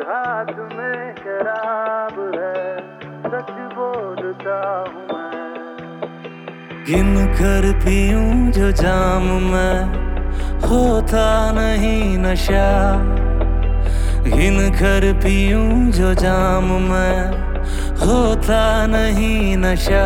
हाथ में शराब है, सच बोलता हूँ मैं। गिन कर पीऊं जो जाम मैं, होता नहीं नशा। गिन कर पीऊं जो जाम मैं, होता नहीं नशा।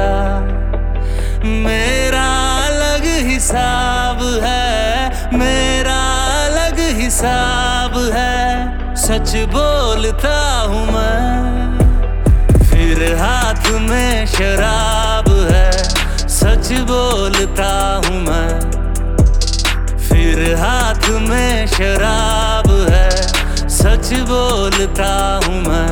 मेरा अलग हिसाब है, मेरा अलग हिसाब है, सच बोलता हूँ मैं। फिर हाथ में शराब है, सच बोलता हूँ मैं। फिर हाथ में शराब है, सच बोलता हूँ मैं।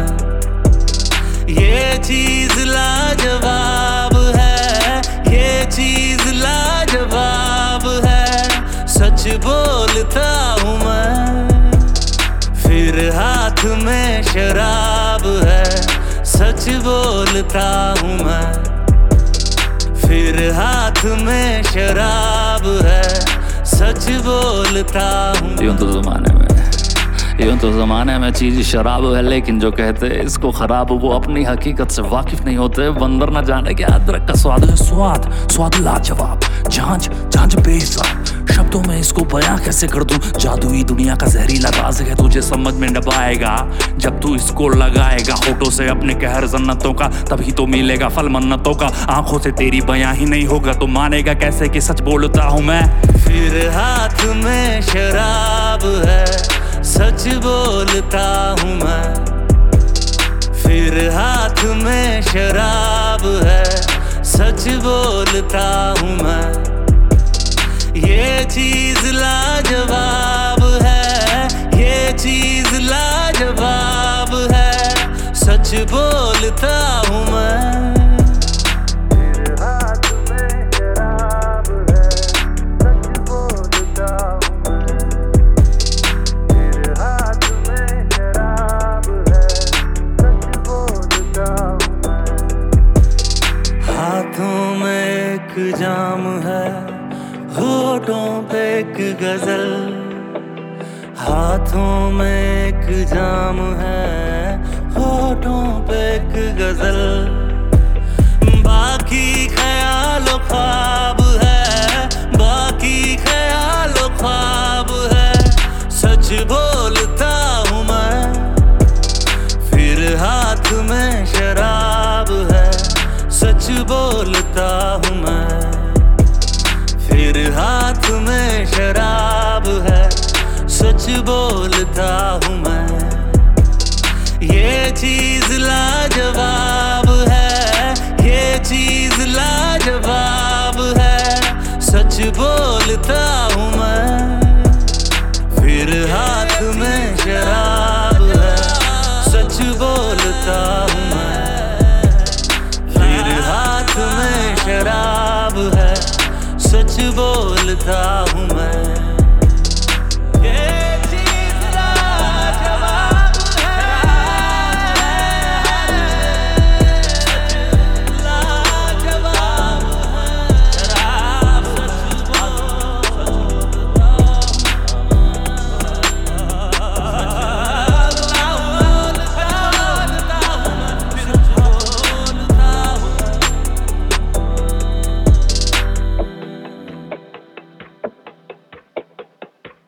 ये चीज लाजवाब है, ये चीज लाजवाब है, सच बोलता हूँ मैं। फिर हाथ में शराब है, सच बोलता हूँ मैं। फिर हाथ में शराब है, सच बोलता हूँ। यूं तो ज़माने में चीज़ शराब है, लेकिन जो कहते इसको खराब वो अपनी हकीकत से वाकिफ नहीं होते। बंदर न जाने क्या अदरक का स्वाद है। स्वाद लाजवाब, झांझ बेहिसाब। शब्दों में इसको बयां कैसे कर दूं, जादुई दुनिया का जहरीला राज है। तुझे समझ में न आएगा जब तू इसको लगाएगा होठों से अपने कहर जन्नतों का, तभी तो मिलेगा फल मन्नतों का। आंखों से तेरी बयां ही नहीं होगा तो मानेगा कैसे कि सच बोलता हूँ मैं। फिर हाथ में शराब है, सच बोलता हूँ मैं। फिर हाथ में शराब है, सच बोलता हूँ मैं। ये चीज लाजवाब है, ये चीज लाजवाब है, सच बोलता हूँ मैं। फिर हाथ में शराब है, सच बोलता हूँ मैं। फिर हाथ में शराब है, सच बोलता हूँ मैं। हाथों में एक जाम है, होठों पे एक गजल। हाथों में एक जाम है, होठों पे एक गजल। बाकी ख्याल ख्वाब है, बाकी ख्याल ख्वाब है, सच बोलता हूँ मैं। फिर हाथ में शराब है, सच बोलता हूँ मैं। फिर हाथ में शराब है, सच बोलता हूँ मैं। ये चीज लाजवाब है, ये चीज लाजवाब है, सच बोलता हूँ मैं। फिर हाथ में शराब है, सच बोलता हूँ मैं। फिर हाथ में शराब है, सच बोलता हूँ।